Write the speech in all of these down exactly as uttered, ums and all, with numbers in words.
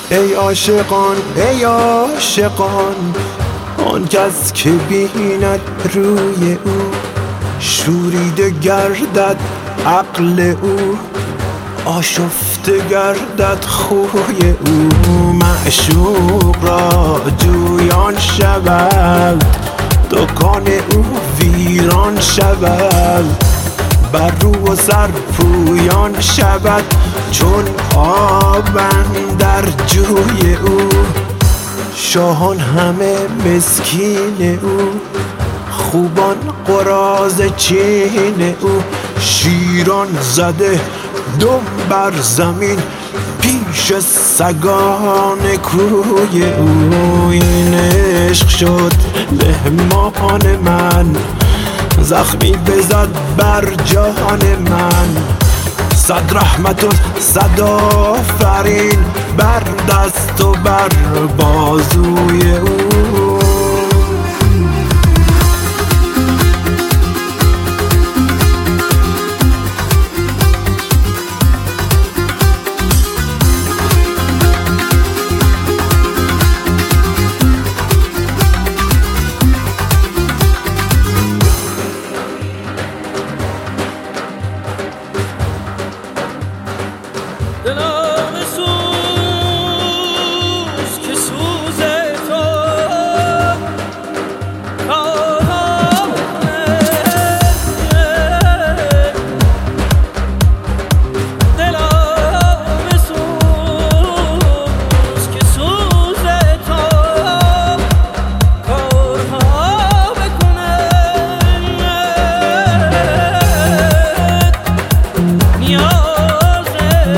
ای عاشقان ای عاشقان، آن کس که بیند روی او شوریده گردد عقل او، آشفته گردد خوی او. معشوق را جویان شود، دکان او ویران شود، بر رو و سر پویان شود چون آب اندر جوی او. شاهان همه مسکین او، خوبان قراضه چین او، شیران زده دم بر زمین پیش سگان کوی او. این عشق شد مهمان من، زخمی بزد بر جان من، صد رحمت و صد آفرین بر دست و بر بازوی او. دلم سوز که سوز تو کارم دلم سوز که سوز تو کارها بکنه نیاز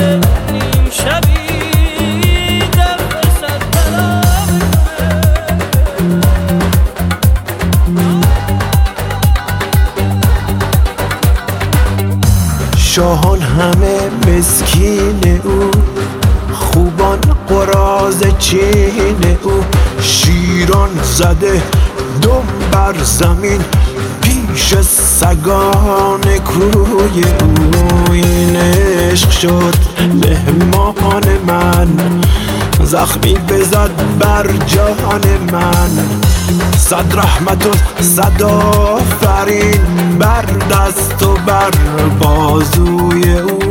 شاهان همه مسکین او، خوبان قراضه چین او، شیران زده دم بر زمین پیش سگان کوی او. این عشق شد مهمان من، زخمی بزد بر جان من، صد رحمت و صد آفرین بر دست و بر بازوی او.